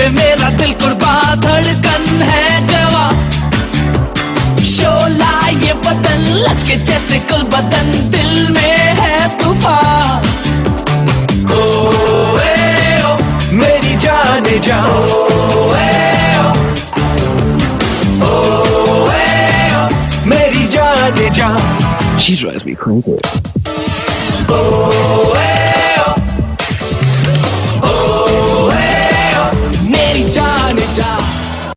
पे मेरा दिल कुर्बा, धड़कन है जवा, शोला ये बदन लचके जैसे कुल बदन, दिल में है तूफान। ओ मेरी जाने जा, मेरी जाने जा, She drives me crazy. O